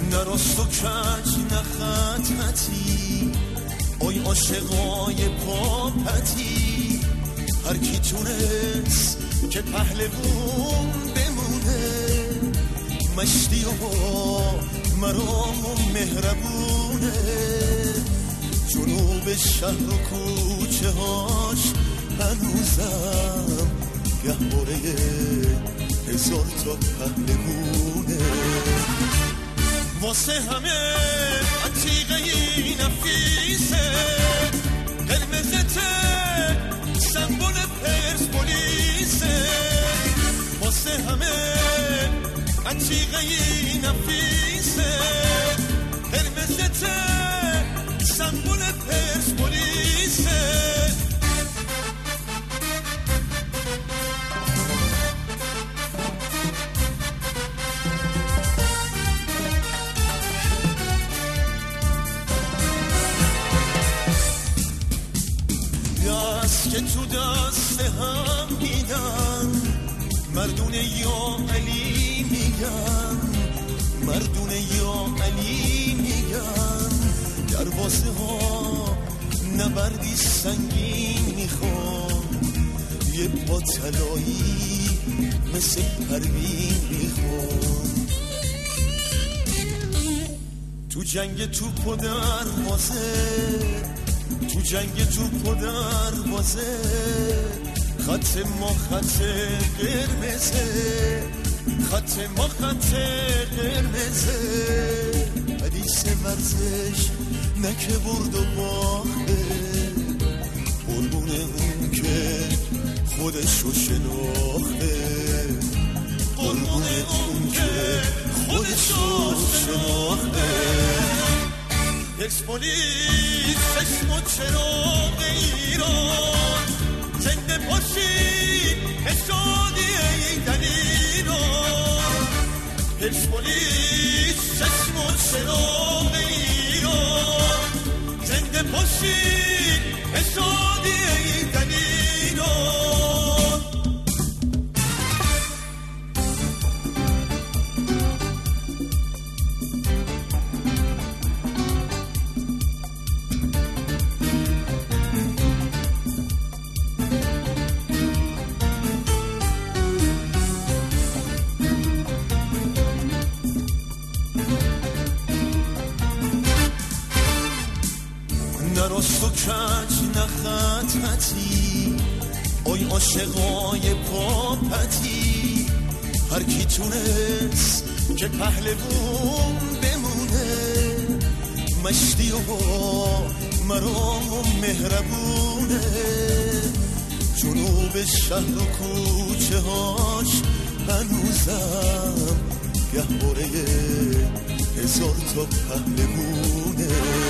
نه راست و کج نه خط خطی، آی عاشقای پاپتی، هر کی تونست که پهلوون بمونه، مشتی و مرام و مهربونه، جنوب شهر و کوچه هاش هنوزم گهواره 1000 تا پهلوونه. واسه همه عتیقه ای نفیسه، قرمزته سمبول پرسپولیسه، واسه همه عتیقه ای نفیسه، قرمزته سمبول پرسپولیسه. که تو دست هم میدن، مردونه یا علی میگن، مردونه یا علی میگن، دروازه ها نبردی سنگین میخوان، یه پا طلایی مثل پروین میخوان، تو جنگ توپ و دروازه، تو جنگ توپ و دروازه، خط ما خط قرمزه، خط ما خط قرمزه، حدیث ورزش نکه برد و باخته، قربون اون که خودشو شناخته، قربون اون که خودشو شناخته. پرسپولیس چشم و چراغ ایران، زنده باشید شادی ایدن ایران، پرسپولیس چشم و چراغ ایران، زنده باشید شادی ایدن ایران. نه راست و کج نه خط خطی، آی عاشقای پاپتی، هر کی تونست که پهلوون بمونه، مشتی و مرام و مهربونه، جنوب شهر و کوچه هاش هنوزم گهواره 1000 تا پهلوونه.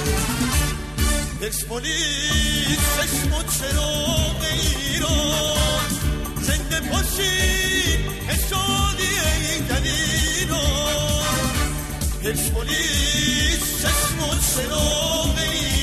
پرسپولیس چشم و چراغ ایران، زنده باشید شادی ایدن ایران، پرسپولیس چشم و چراغ ایران،